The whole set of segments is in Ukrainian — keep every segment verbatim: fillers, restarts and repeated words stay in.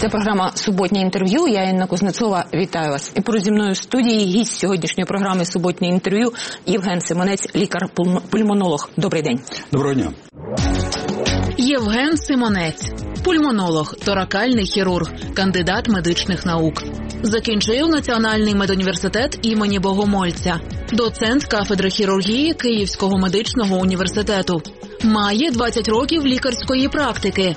програма «Суботнє інтерв'ю». Я, Інна Кузнецова, вітаю вас. І поруч зі мною в студії гість сьогоднішньої програми «Суботнє інтерв'ю» Євген Симонець, лікар-пульмонолог. Добрий день. Доброго дня. Євген Симонець. Пульмонолог, торакальний хірург, кандидат медичних наук. Закінчив Національний медуніверситет імені Богомольця. Доцент кафедри хірургії Київського медичного університету. Має двадцять років лікарської практики.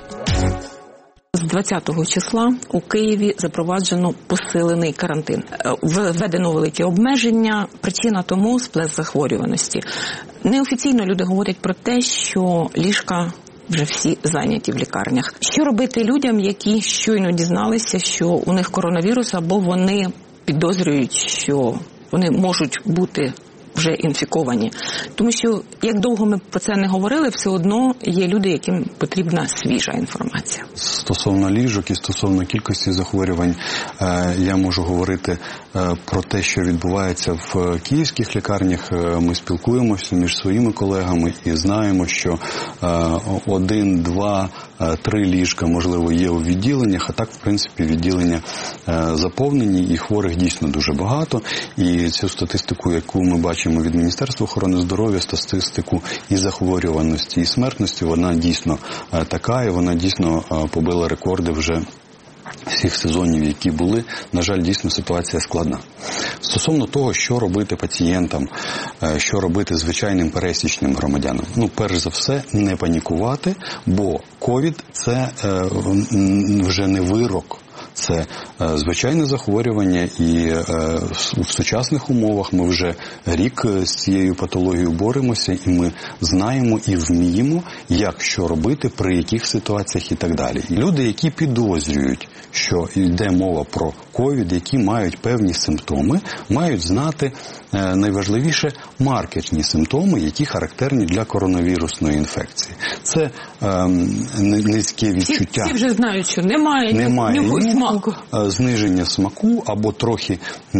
З двадцятого числа у Києві запроваджено посилений карантин. Введено великі обмеження. Причина тому – сплеск захворюваності. Неофіційно люди говорять про те, що ліжка вже всі зайняті в лікарнях. Що робити людям, які щойно дізналися, що у них коронавірус, або вони підозрюють, що вони можуть бути вже інфіковані? Тому що, як довго ми про це не говорили, все одно є люди, яким потрібна свіжа інформація. Стосовно ліжок і стосовно кількості захворювань, я можу говорити про те, що відбувається в київських лікарнях. Ми спілкуємося між своїми колегами і знаємо, що один, два, три ліжка, можливо, є у відділеннях, а так, в принципі, відділення заповнені і хворих дійсно дуже багато. І цю статистику, яку ми бачимо від Міністерства охорони здоров'я, статистику і захворюваності, і смертності, вона дійсно така, і вона дійсно побила рекорди вже всіх сезонів, які були. На жаль, дійсно ситуація складна. Стосовно того, що робити пацієнтам, що робити звичайним пересічним громадянам. Ну, перш за все, не панікувати, бо ковід – це вже не вирок. Це е, звичайне захворювання, і е, в сучасних умовах ми вже рік з цією патологією боремося, і ми знаємо і вміємо, як що робити, при яких ситуаціях і так далі. І люди, які підозрюють, що йде мова про ковід, які мають певні симптоми, мають знати е, найважливіше маркерні симптоми, які характерні для коронавірусної інфекції. Це е, низьке відчуття. Всі, всі вже знають, що немає, немає нюху і смаку. Зниження смаку, або трохи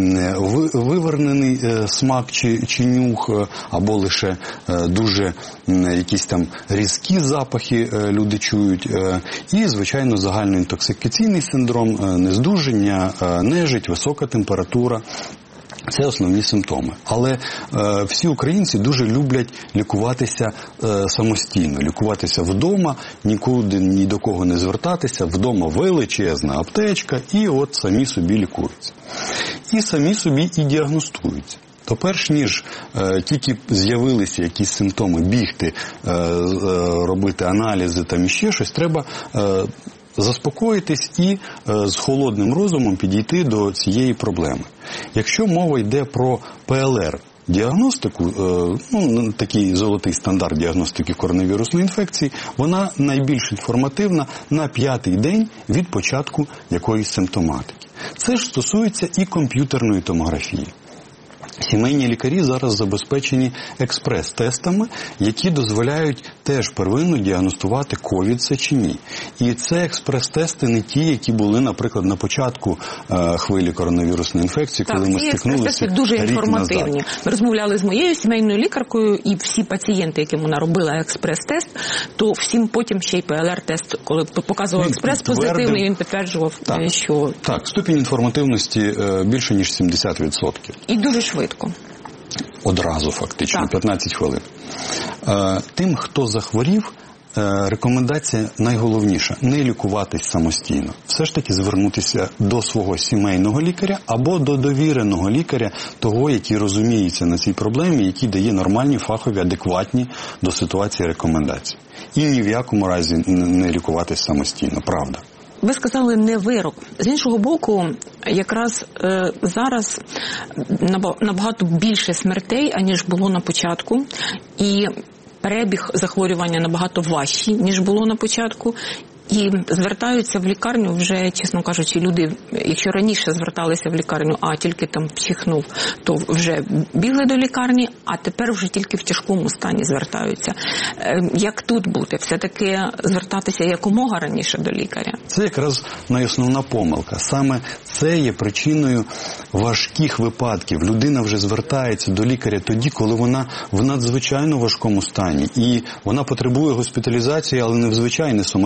вивернений смак чи, чи нюх, або лише дуже якісь там різкі запахи люди чують. І, звичайно, загальноінтоксикаційний синдром, нездужання, нежить, висока температура. Це основні симптоми. Але е, всі українці дуже люблять лікуватися е, самостійно, лікуватися вдома, нікуди ні до кого не звертатися, вдома величезна аптечка, і от самі собі лікуються. І самі собі і діагностуються. То перш ніж е, тільки з'явилися якісь симптоми, бігти, е, е, робити аналізи там і ще щось, треба е, заспокоїтись і е, з холодним розумом підійти до цієї проблеми. Якщо мова йде про пе ел ар-діагностику, е, ну, такий золотий стандарт діагностики коронавірусної інфекції, вона найбільш інформативна на п'ятий день від початку якоїсь симптоматики. Це ж стосується і комп'ютерної томографії. Сімейні лікарі зараз забезпечені експрес-тестами, які дозволяють теж первинно діагностувати ковід це чи ні. І це експрес-тести не ті, які були, наприклад, на початку е, хвилі коронавірусної інфекції, так, коли ми стикнулися рік назад. Так, ці експрес-тести дуже інформативні. Ми розмовляли з моєю сімейною лікаркою, і всі пацієнти, яким вона робила експрес-тест, то всім потім ще й пе ел ар-тест, коли показував експрес позитивний, він підтверджував, так, що... Так, ступінь інформативності е, більше, ніж сімдесят відсотків. І дуже швидко. Одразу фактично, так. п'ятнадцять хвилин. Е, тим, хто захворів, е, рекомендація найголовніша – не лікуватись самостійно. Все ж таки звернутися до свого сімейного лікаря або до довіреного лікаря, того, який розуміється на цій проблемі, який дає нормальні, фахові, адекватні до ситуації рекомендації. І ні в якому разі не лікуватись самостійно, правда. Ви сказали не вирок. З іншого боку, якраз е, зараз набагато більше смертей, аніж було на початку. І перебіг захворювання набагато важчий, ніж було на початку. І звертаються в лікарню вже, чесно кажучи, люди, якщо раніше зверталися в лікарню, а тільки там чихнув, то вже бігли до лікарні, а тепер вже тільки в тяжкому стані звертаються. Як тут бути? Все-таки звертатися якомога раніше до лікаря? Це якраз найосновна помилка. Саме це є причиною важких випадків. Людина вже звертається до лікаря тоді, коли вона в надзвичайно важкому стані. І вона потребує госпіталізації, але не в звичайний соматичний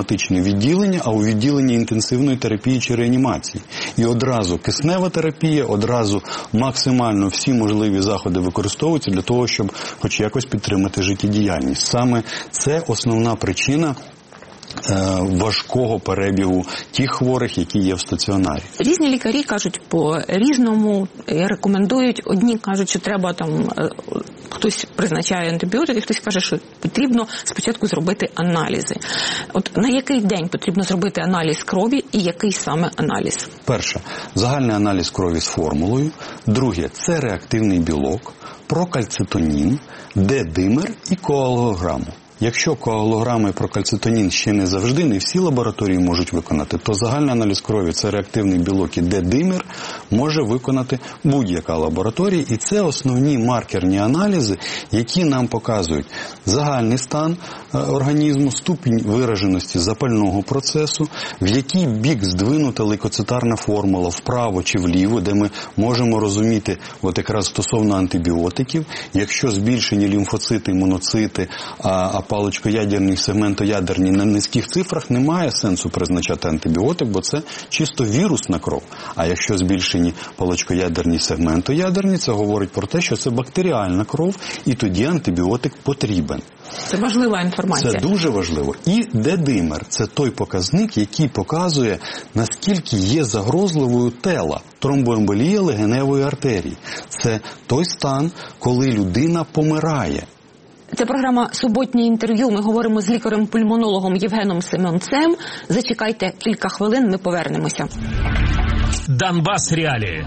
відділення, а у відділенні інтенсивної терапії чи реанімації. І одразу киснева терапія, одразу максимально всі можливі заходи використовуються для того, щоб хоч якось підтримати життєдіяльність. Саме це основна причина важкого перебігу тих хворих, які є в стаціонарі. Різні лікарі кажуть по-різному, рекомендують. Одні кажуть, що треба там, хтось призначає антибіотики, хтось каже, що потрібно спочатку зробити аналізи. От на який день потрібно зробити аналіз крові і який саме аналіз? Перше, загальний аналіз крові з формулою. Друге, це реактивний білок, прокальцитонін, Д-димер і коагулограму. Якщо коагулограма і прокальцитонін ще не завжди, не всі лабораторії можуть виконати, то загальний аналіз крові, це реактивний білок і Д-димер, може виконати будь-яка лабораторія. І це основні маркерні аналізи, які нам показують загальний стан організму, ступінь вираженості запального процесу, в який бік здвинута лейкоцитарна формула, вправо чи вліво, де ми можемо розуміти от якраз стосовно антибіотиків. Якщо збільшені лімфоцити, моноцити, а паличкоядерні, сегментоядерні на низьких цифрах, немає сенсу призначати антибіотик, бо це чисто вірусна кров. А якщо збільшені паличкоядерні, сегментоядерні, це говорить про те, що це бактеріальна кров, і тоді антибіотик потрібен. Це важлива інформація. Це дуже важливо. І Д-димер – це той показник, який показує, наскільки є загрозливою тела, тромбоемболія легеневої артерії. Це той стан, коли людина помирає. Це програма «Суботнє інтерв'ю». Ми говоримо з лікарем-пульмонологом Євгеном Симонцем. Зачекайте кілька хвилин, ми повернемося. Донбасс реалии.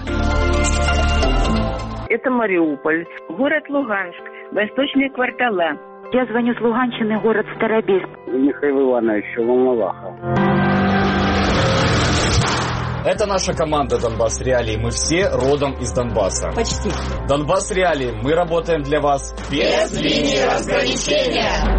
Это Мариуполь, город Луганск, восточные квартала. Я звоню с Луганщины, город Старобельск. Михаил Иванович, Волноваха. Это наша команда «Донбасс Реалии». Мы все родом из Донбасса. Почти. «Донбасс Реалии». Мы работаем для вас без линии разграничения.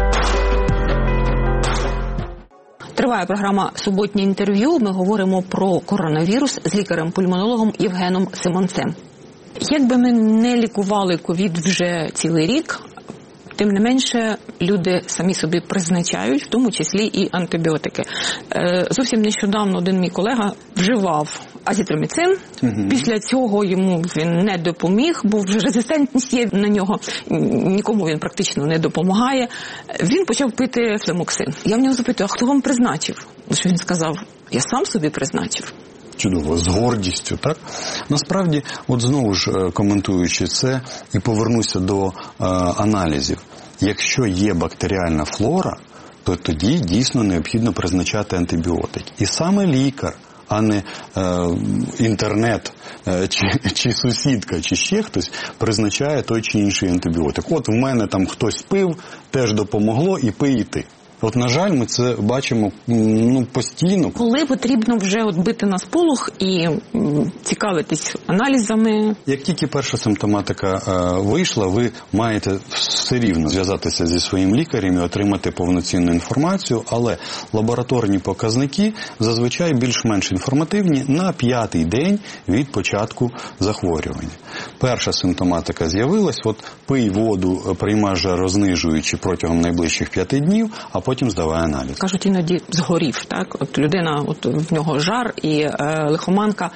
Триває програма «Суботнє інтерв'ю». Ми говоримо про коронавірус з лікарем-пульмонологом Євгеном Симонцем. Якби ми не лікували ковід вже цілий рік, тим не менше, люди самі собі призначають, в тому числі і антибіотики. Е, зовсім нещодавно один мій колега вживав азітроміцин. Угу. Після цього йому він не допоміг, бо вже резистентність є на нього. Нікому він практично не допомагає. Він почав пити флемоксин. Я в нього запитую, а хто вам призначив? Що він сказав, я сам собі призначив. Чудово, з гордістю, так? Насправді, от знову ж коментуючи це, і повернуся до е, аналізів. Якщо є бактеріальна флора, то тоді дійсно необхідно призначати антибіотик. І саме лікар, а не е, інтернет, е, чи, чи сусідка, чи ще хтось призначає той чи інший антибіотик. От в мене там хтось пив, теж допомогло, і пий і ти. От, на жаль, ми це бачимо ну, постійно. Коли потрібно вже от бити на сполох і м, цікавитись аналізами? Як тільки перша симптоматика е, вийшла, ви маєте все рівно зв'язатися зі своїм лікарем і отримати повноцінну інформацію, але лабораторні показники зазвичай більш-менш інформативні на п'ятий день від початку захворювання. Перша симптоматика з'явилась, от пий воду, приймай жарознижуючи протягом найближчих п'яти днів, а потім здавай аналіз. Кажуть, іноді згорів, так? От людина, от в нього жар і е, лихоманка.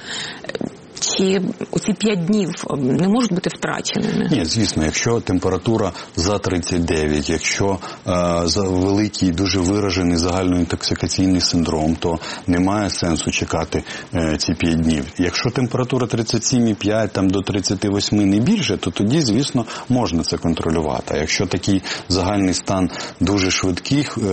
Чи оці п'ять днів не можуть бути втраченими? Ні, звісно, якщо температура за тридцять дев'ять, якщо е, за великий, дуже виражений загальноінтоксикаційний синдром, то немає сенсу чекати е, ці п'ять днів. Якщо температура тридцять сім і п'ять, там до тридцять восьми не більше, то тоді, звісно, можна це контролювати. А якщо такий загальний стан дуже швидкий, е,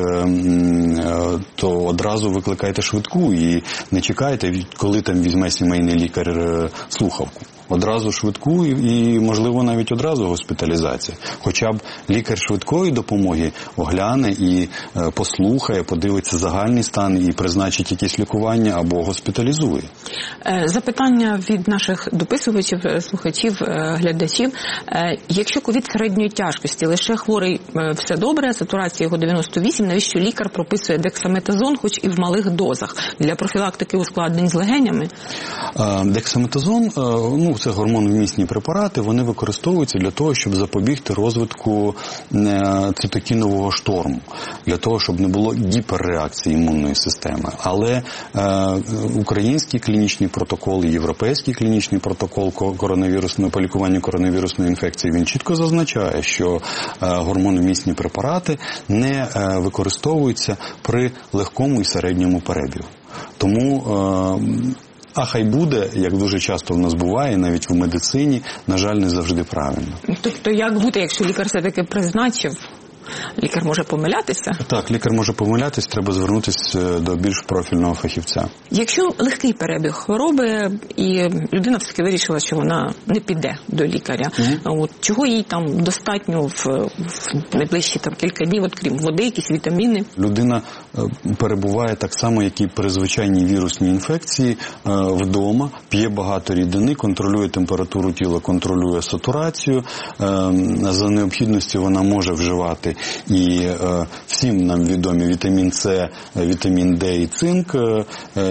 е, то одразу викликайте швидку і не чекайте, коли там візьме сімейний лікар слухавку. Одразу швидку і, і, можливо, навіть одразу госпіталізація. Хоча б лікар швидкої допомоги огляне і е, послухає, подивиться загальний стан і призначить якесь лікування або госпіталізує. Запитання від наших дописувачів, слухачів, глядачів. Якщо ковід середньої тяжкості, лише хворий все добре, сатурація його дев'яносто вісім, навіщо лікар прописує дексаметазон, хоч і в малих дозах, для профілактики ускладнень з легенями? Дексаметазон, ну, це гормоновмісні препарати, вони використовуються для того, щоб запобігти розвитку цитокінового шторму, для того, щоб не було гіперреакції імунної системи. Але е, український клінічний протокол і європейський клінічний протокол коронавірусного, по лікуванню коронавірусної інфекції, він чітко зазначає, що е, гормоновмісні препарати не е, використовуються при легкому і середньому перебігу. Тому е, а хай буде, як дуже часто в нас буває, навіть в медицині, на жаль, не завжди правильно. Тобто, як бути, якщо лікар все-таки призначив? Лікар може помилятися? Так, лікар може помилятися, треба звернутися до більш профільного фахівця. Якщо легкий перебіг хвороби, і людина все-таки вирішила, що вона не піде до лікаря, mm-hmm. от, чого їй там достатньо в, в найближчі там, кілька днів, от, крім води, якісь вітаміни? Людина перебуває так само, як і при звичайній вірусній інфекції вдома, п'є багато рідини, контролює температуру тіла, контролює сатурацію, за необхідності вона може вживати і е, всім нам відомі вітамін С, вітамін Д і цинк, е,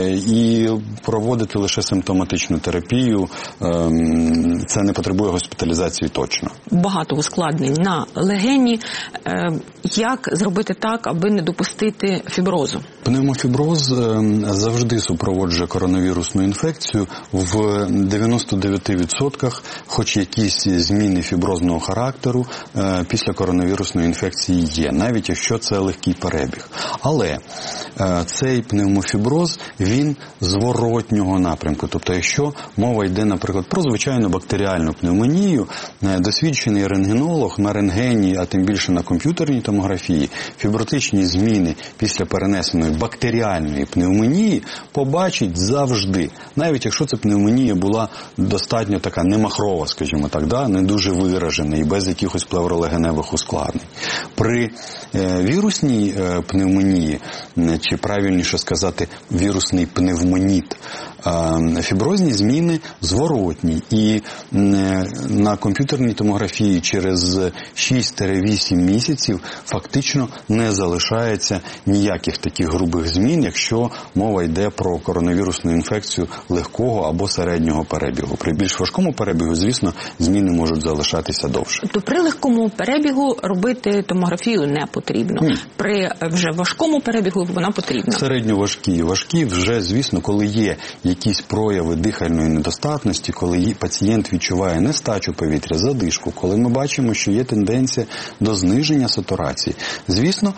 і проводити лише симптоматичну терапію. Е, це не потребує госпіталізації точно. Багато ускладнень на легені. Е, як зробити так, аби не допустити фіброзу? Пневмофіброз е, завжди супроводжує коронавірусну інфекцію. В дев'яносто дев'ять відсотків хоч якісь зміни фіброзного характеру е, після коронавірусної інфекції є, навіть якщо це легкий перебіг. Але е, цей пневмофіброз, він зворотнього напрямку. Тобто, якщо мова йде, наприклад, про звичайну бактеріальну пневмонію, е, досвідчений рентгенолог на рентгені, а тим більше на комп'ютерній томографії, фібротичні зміни після перенесеної бактеріальної пневмонії побачить завжди. Навіть якщо ця пневмонія була достатньо така немахрова, скажімо так, да? Не дуже виражена і без якихось плевролегеневих ускладнень. При е, вірусній е, пневмонії, чи правильніше сказати, вірусний пневмоніт, е, фіброзні зміни зворотні. І е, на комп'ютерній томографії через шість-вісім місяців фактично не залишається ніяких таких грубих змін, якщо мова йде про коронавірусну інфекцію легкого або середнього перебігу. При більш важкому перебігу, звісно, зміни можуть залишатися довше. Тобто при легкому перебігу робити томографію не потрібно. Ні. При вже важкому перебігу вона потрібна. Середньоважкі. Важкі вже, звісно, коли є якісь прояви дихальної недостатності, коли пацієнт відчуває нестачу повітря, задишку, коли ми бачимо, що є тенденція до зниження сатурації. Звісно,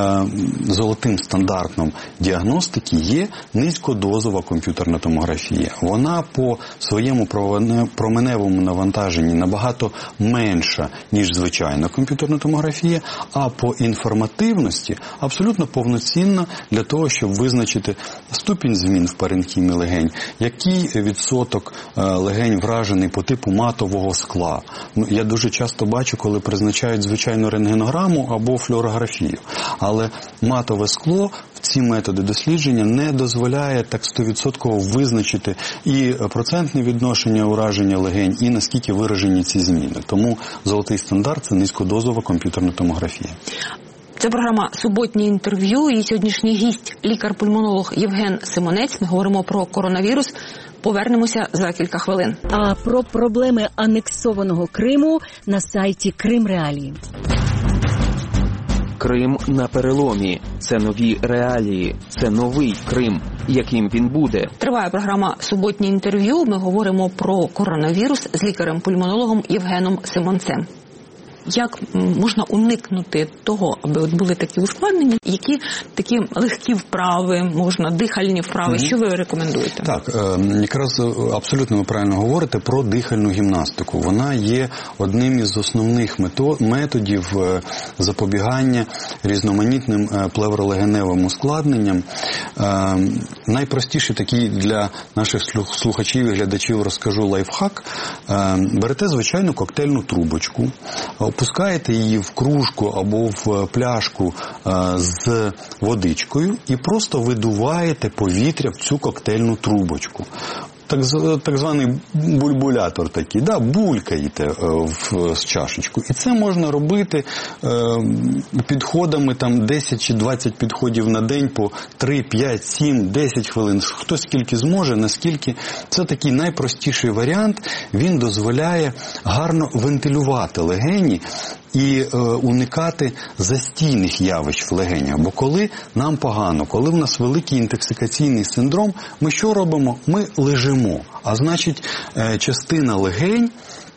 золотим стандартом діагностики є низькодозова комп'ютерна томографія. Вона по своєму променевому навантаженні набагато менша, ніж звичайна комп'ютерна томографія, а по інформативності абсолютно повноцінна для того, щоб визначити ступінь змін в паренхімі легень, який відсоток легень вражений по типу матового скла. Ну, я дуже часто бачу, коли призначають звичайну рентгенограму або флюорографію. Але матове скло в ці методи дослідження не дозволяє так сто відсотків визначити і процентне відношення ураження легень, і наскільки виражені ці зміни. Тому золотий стандарт – це низькодозова комп'ютерна томографія. Це програма «Суботнє інтерв'ю» і сьогоднішній гість – лікар-пульмонолог Євген Симонець. Ми говоримо про коронавірус. Повернемося за кілька хвилин. А про проблеми анексованого Криму на сайті Крим Реалії. Крим на переломі. Це нові реалії. Це новий Крим. Яким він буде? Триває програма «Суботнє інтерв'ю». Ми говоримо про коронавірус з лікарем-пульмонологом Євгеном Симонцем. Як можна уникнути того, аби от були такі ускладнення, які такі легкі вправи, можна дихальні вправи, mm-hmm. що ви рекомендуєте? Так, якраз абсолютно ви правильно говорите про дихальну гімнастику. Вона є одним із основних методів запобігання різноманітним плевролегеневим ускладненням. Найпростіший такий для наших слухачів і глядачів розкажу лайфхак. Берете звичайну коктейльну трубочку, опускаєте її в кружку або в пляшку а, з водичкою і просто видуваєте повітря в цю коктейльну трубочку. так, так званий бульбулятор такий, да, булькаєте в, в чашечку. І це можна робити е, підходами там десять чи двадцять підходів на день по три, п'ять, сім, десять хвилин. Хто скільки зможе, наскільки. Це такий найпростіший варіант. Він дозволяє гарно вентилювати легені і е, уникати застійних явищ в легенях. Бо коли нам погано, коли в нас великий інтоксикаційний синдром, ми що робимо? Ми лежимо. А значить, е, частина легень,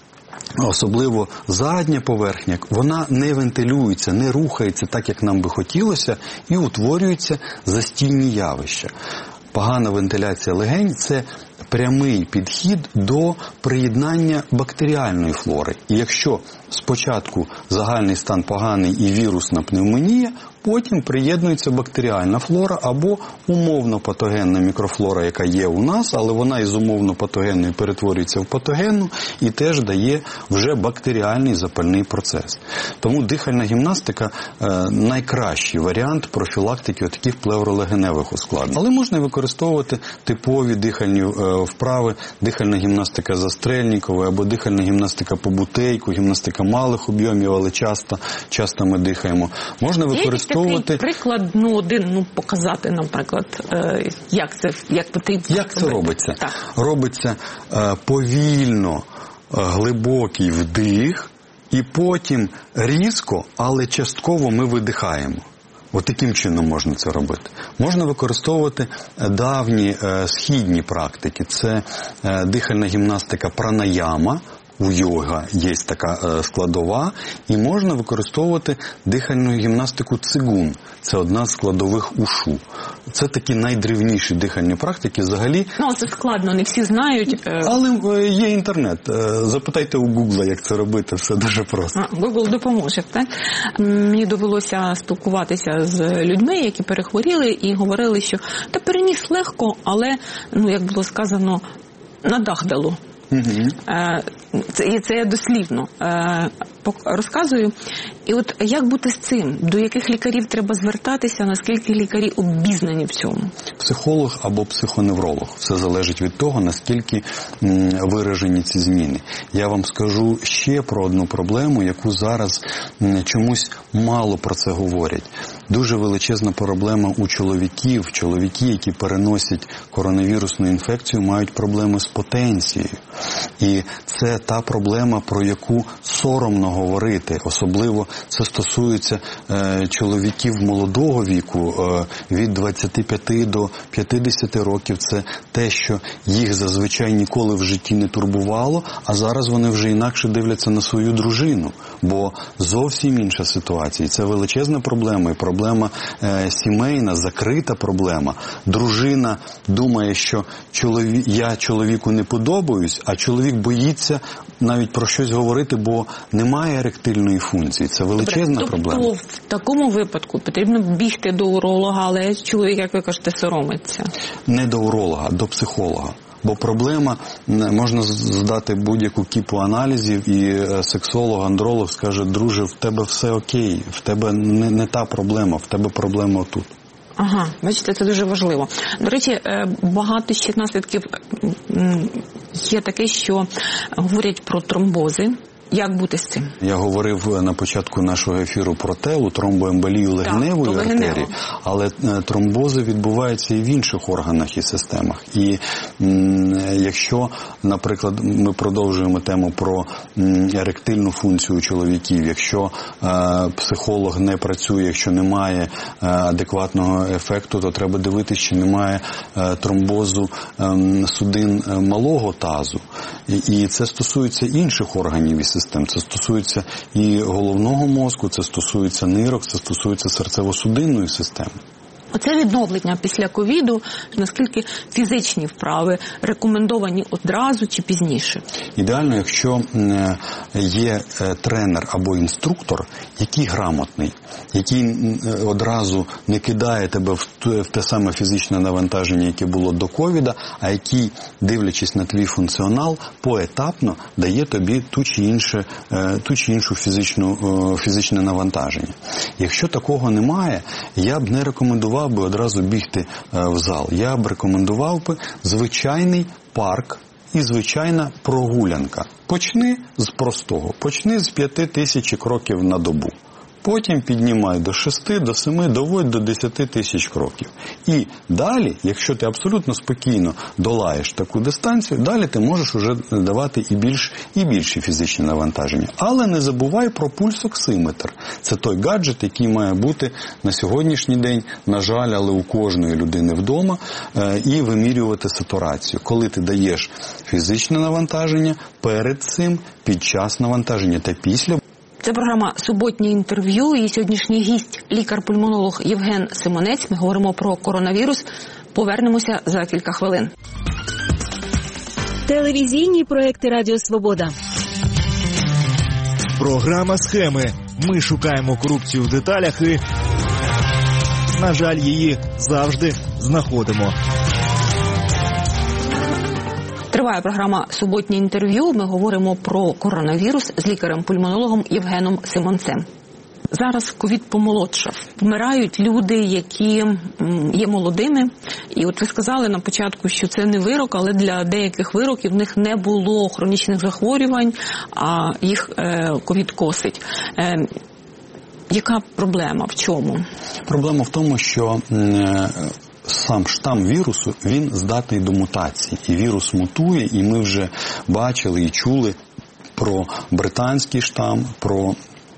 особливо задня поверхня, вона не вентилюється, не рухається так, як нам би хотілося, і утворюються застійні явища. Погана вентиляція легень – це прямий підхід до приєднання бактеріальної флори. І якщо спочатку загальний стан поганий і вірусна пневмонія, потім приєднується бактеріальна флора або умовно патогенна мікрофлора, яка є у нас, але вона із умовно патогенної перетворюється в патогенну і теж дає вже бактеріальний запальний процес. Тому дихальна гімнастика е, найкращий варіант профілактики таких плевролегеневих ускладнень. Але можна використовувати типові дихальні е, вправи, дихальна гімнастика Застрельнікової або дихальна гімнастика по Бутейку, гімнастика малих об'ємів, але часто, часто ми дихаємо. Можна використовувати Такий приклад, ну, один, ну, показати, наприклад, е, як це, як потрібно. Як це робиться? Так. Робиться е, повільно, е, глибокий вдих, і потім різко, але частково ми видихаємо. От таким чином можна це робити. Можна використовувати давні е, східні практики. Це е, дихальна гімнастика пранаяма. У йога є така е, складова, і можна використовувати дихальну гімнастику цигун. Це одна з складових ушу. Це такі найдревніші дихальні практики взагалі. Ну, це складно, не всі знають. Е... Але е, є інтернет. Е, запитайте у Гугла, як це робити, все дуже просто. Гугл допоможе, так? Мені довелося спілкуватися з людьми, які перехворіли і говорили, що та переніс легко, але, ну, як було сказано, на дах дало. Угу. Це, і це я дослівно е, розказую. І от як бути з цим? До яких лікарів треба звертатися? Наскільки лікарі обізнані в цьому? Психолог або психоневролог. Все залежить від того, наскільки м, виражені ці зміни. Я вам скажу ще про одну проблему, яку зараз м, чомусь мало про це говорять. Дуже величезна проблема у чоловіків. Чоловіки, які переносять коронавірусну інфекцію, мають проблеми з потенцією. І це та проблема, про яку соромно говорити. Особливо це стосується е, чоловіків молодого віку, е, від двадцяти п'яти до п'ятдесяти років. Це те, що їх зазвичай ніколи в житті не турбувало, а зараз вони вже інакше дивляться на свою дружину. Бо зовсім інша ситуація. І це величезна проблема. І проблема е, сімейна, закрита проблема. Дружина думає, що чолові... я чоловіку не подобаюсь, а чоловік боїться навіть про щось говорити, бо немає еректильної функції. Це величезна Добре, проблема. Тобто в такому випадку потрібно бігти до уролога, але чоловік, як ви кажете, соромиться. Не до уролога, а до психолога. Бо проблема, можна здати будь-яку кіпу аналізів, і сексолог, андролог скаже: друже, в тебе все окей, в тебе не, не та проблема, в тебе проблема отут. Ага, бачите, це дуже важливо. До речі, багато ще наслідків є таке, що говорять про тромбози. Як бути з цим? Я говорив на початку нашого ефіру про телу, тромбоемболію легеневої артерії, але тромбози відбуваються і в інших органах і системах. І м, якщо, наприклад, ми продовжуємо тему про м, еректильну функцію чоловіків, якщо е, психолог не працює, якщо немає е, адекватного ефекту, то треба дивитися, чи немає е, тромбозу е, судин малого тазу. І, і це стосується інших органів і систем. Це стосується і головного мозку, це стосується нирок, це стосується серцево-судинної системи. Оце відновлення після ковіду, наскільки фізичні вправи рекомендовані одразу чи пізніше? Ідеально, якщо є тренер або інструктор, який грамотний, який одразу не кидає тебе в те саме фізичне навантаження, яке було до ковіда, а який, дивлячись на твій функціонал, поетапно дає тобі ту чи інше, ту чи іншу фізичну, фізичне навантаження. Якщо такого немає, я б не рекомендував рекомендував би одразу бігти в зал. Я б рекомендував би звичайний парк і звичайна прогулянка. Почни з простого, почни з п'яти тисяч кроків на добу. Потім піднімай до шести, до семи, доводь до десяти тисяч кроків. І далі, якщо ти абсолютно спокійно долаєш таку дистанцію, далі ти можеш вже давати і більш і більші фізичні навантаження. Але не забувай про пульсоксиметр. Це той гаджет, який має бути на сьогоднішній день, на жаль, але у кожної людини вдома, і вимірювати сатурацію. Коли ти даєш фізичне навантаження, перед цим, під час навантаження та після. Це програма «Суботнє інтерв'ю» і сьогоднішній гість – лікар-пульмонолог Євген Симонець. Ми говоримо про коронавірус. Повернемося за кілька хвилин. Телевізійні проекти Радіо Свобода. Програма «Схеми». Ми шукаємо корупцію в деталях і, на жаль, її завжди знаходимо. Триває програма «Суботнє інтерв'ю». Ми говоримо про коронавірус з лікарем-пульмонологом Євгеном Симонцем. Зараз ковід помолодшав. Вмирають люди, які є молодими. І от ви сказали на початку, що це не вирок, але для деяких вироків в них не було хронічних захворювань, а їх ковід косить. Яка проблема? В чому? Проблема в тому, що сам штам вірусу, він здатний до мутації. І вірус мутує, і ми вже бачили і чули про британський штам, про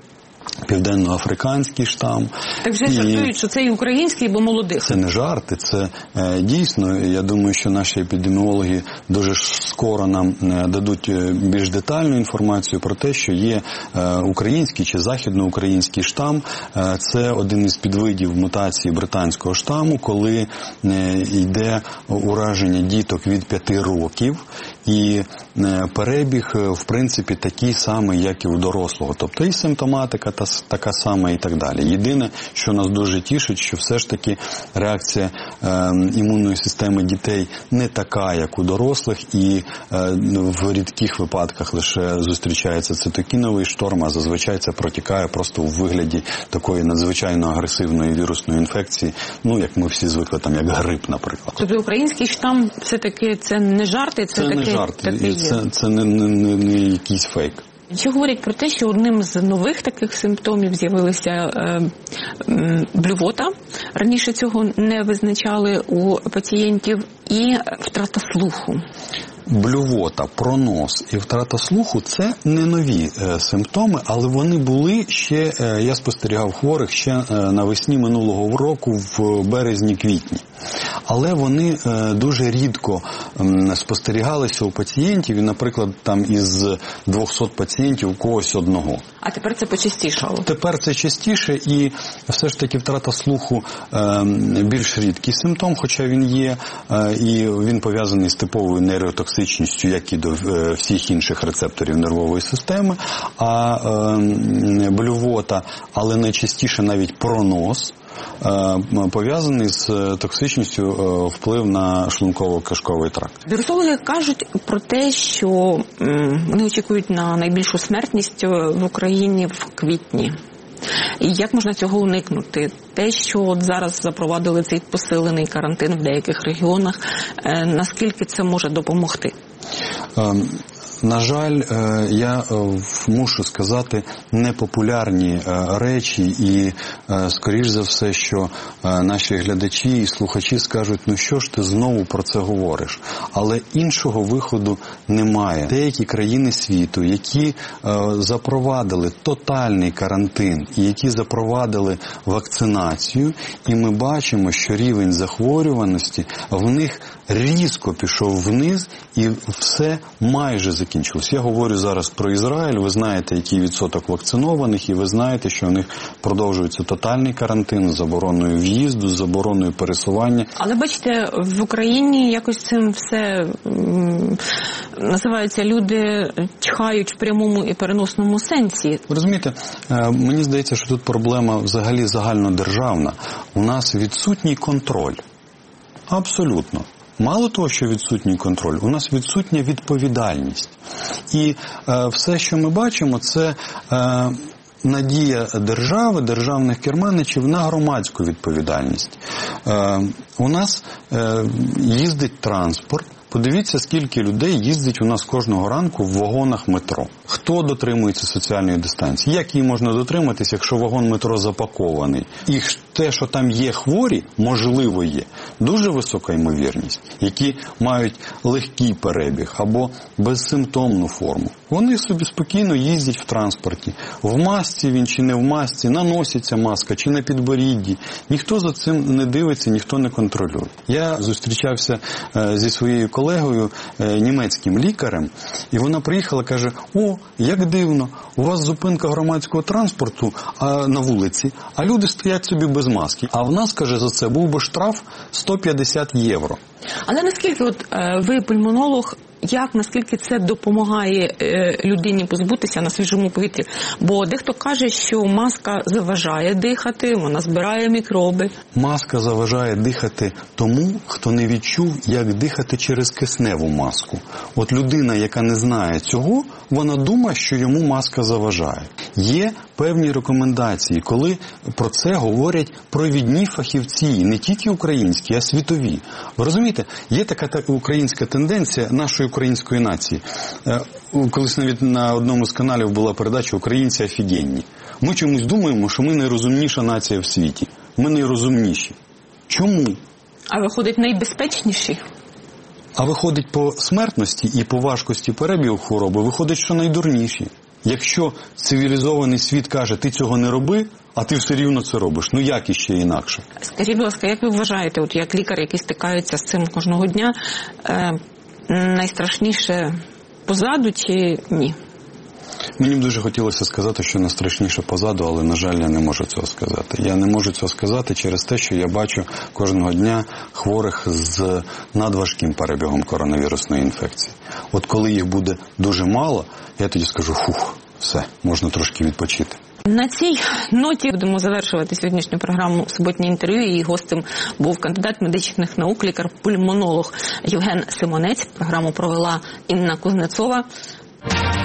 південноафриканський штам. Так вже жартують, що це і український, бо молодих. Це не жарти, це е, дійсно, я думаю, що наші епідеміологи дуже скоро нам е, дадуть більш детальну інформацію про те, що є е, український чи західноукраїнський штам. Е, це один із підвидів мутації британського штаму, коли е, йде ураження діток від п'яти років, і е, перебіг, е, в принципі, такий самий, як і у дорослого. Тобто і симптоматика та така сама і так далі. Єдине, що нас дуже тішить, що все ж таки реакція е, імунної системи дітей не така, як у дорослих, і е, в рідких випадках лише зустрічається цитокіновий шторм, а зазвичай це протікає просто у вигляді такої надзвичайно агресивної вірусної інфекції, ну, як ми всі звикли, там, як грип, наприклад. Тобто український штам все-таки це не жарти, це, це таке, не жарти, таке є. Це, це не, не, не, не якийсь фейк. Що говорять про те, що одним з нових таких симптомів з'явилася е, е, блювота. Раніше цього не визначали у пацієнтів. І втрата слуху. Блювота, пронос і втрата слуху – це не нові е, симптоми, але вони були ще, е, я спостерігав хворих ще е, навесні минулого року в березні-квітні. Але вони е, дуже рідко е, спостерігалися у пацієнтів, і, наприклад, там із двохсот пацієнтів у когось одного. А тепер це почастішало? Тепер це частіше, і все ж таки втрата слуху е, більш рідкий симптом, хоча він є, е, і він пов'язаний з типовою нейротоксичністю, як і до е, всіх інших рецепторів нервової системи, а е, блювота, але найчастіше навіть пронос, пов'язаний з токсичністю вплив на шлунково-кишковий тракт. Вірусологи кажуть про те, що вони очікують на найбільшу смертність в Україні в квітні. І як можна цього уникнути? Те, що от зараз запровадили цей посилений карантин в деяких регіонах, наскільки це може допомогти? На жаль, я мушу сказати непопулярні речі і, скоріш за все, що наші глядачі і слухачі скажуть, ну що ж ти знову про це говориш? Але іншого виходу немає. Деякі країни світу, які запровадили тотальний карантин і які запровадили вакцинацію, і ми бачимо, що рівень захворюваності в них різко пішов вниз і все майже закінчилось. Я говорю зараз про Ізраїль, ви знаєте, який відсоток вакцинованих, і ви знаєте, що у них продовжується тотальний карантин з забороною в'їзду, з забороною пересування. Але бачите, в Україні якось цим все м, називається, люди чхають в прямому і переносному сенсі. Ви розумієте, мені здається, що тут проблема взагалі загальнодержавна. У нас відсутній контроль. Абсолютно. Мало того, що відсутній контроль, у нас відсутня відповідальність. І е, все, що ми бачимо, це е, надія держави, державних керманичів на громадську відповідальність. Е, у нас е, їздить транспорт. Подивіться, скільки людей їздить у нас кожного ранку в вагонах метро. Хто дотримується соціальної дистанції? Як її можна дотриматись, якщо вагон метро запакований? І те, що там є хворі, можливо є. Дуже висока ймовірність, які мають легкий перебіг або безсимптомну форму. Вони собі спокійно їздять в транспорті. В масці він чи не в масці, наноситься маска чи на підборідді. Ніхто за цим не дивиться, ніхто не контролює. Я зустрічався е, зі своєю колегою, е, німецьким лікарем, і вона приїхала і каже: о, як дивно, у вас зупинка громадського транспорту а, на вулиці, а люди стоять собі без маски. А в нас, каже, за це був би штраф сто п'ятдесят євро. Але наскільки от е, ви, пульмонолог, як, наскільки це допомагає е, людині позбутися на свіжому повітрі? Бо дехто каже, що маска заважає дихати, вона збирає мікроби. Маска заважає дихати тому, хто не відчув, як дихати через кисневу маску. От людина, яка не знає цього, вона думає, що йому маска заважає. Є певні рекомендації, коли про це говорять провідні фахівці, не тільки українські, а світові. Ви розумієте, є така та українська тенденція нашої української нації. Колись навіть на одному з каналів була передача «Українці офігенні». Ми чомусь думаємо, що ми найрозумніша нація в світі. Ми найрозумніші. Чому? А виходить, найбезпечніші? А виходить, по смертності і по важкості перебігу хвороби, виходить, що найдурніші. Якщо цивілізований світ каже, ти цього не роби, а ти все рівно це робиш, ну як іще інакше? Скажіть, будь ласка, як ви вважаєте, от як лікар, який стикається з цим кожного дня, е, найстрашніше позаду чи ні? Мені б дуже хотілося сказати, що найстрашніше позаду, але, на жаль, я не можу цього сказати. Я не можу цього сказати через те, що я бачу кожного дня хворих з надважким перебігом коронавірусної інфекції. От коли їх буде дуже мало, я тоді скажу, фух, все, можна трошки відпочити. На цій ноті будемо завершувати сьогоднішню програму «Суботнє інтерв'ю». Її гостем був кандидат медичних наук, лікар-пульмонолог Євген Симонець. Програму провела Інна Кузнецова.